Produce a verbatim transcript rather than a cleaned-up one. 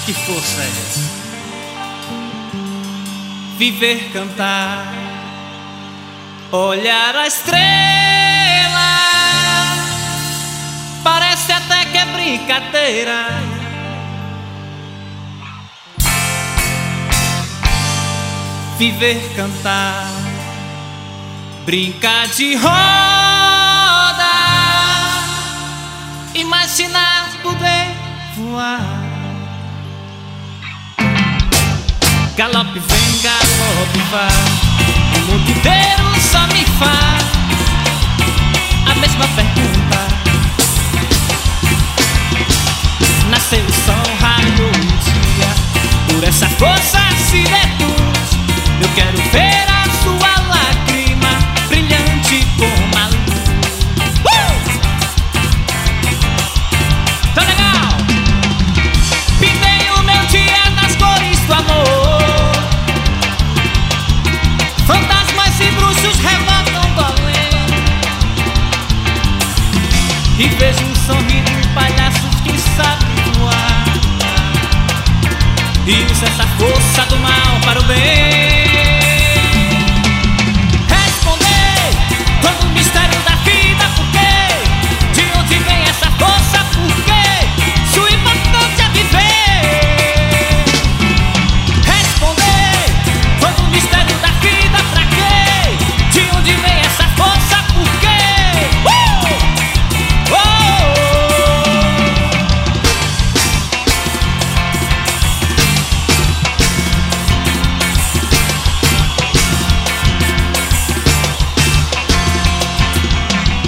Que força é essa? Viver, cantar, olhar a estrela, parece até que é brincadeira. Viver, cantar, brincar de roda, imaginar poder voar. Galope vem, galope vai, o mundo inteiro só me faz a mesma pergunta. Nasceu o sol, raiou um dia, por essa força se deduz. Eu quero ver a sua lágrima brilhante como a luz. uh! Tá legal? Pintei o meu dia nas cores do amor. Fantasmas e bruxos revoltam do além. E vejo um sorriso de palhaços que sabem voar. E usa essa força do mal para o bem.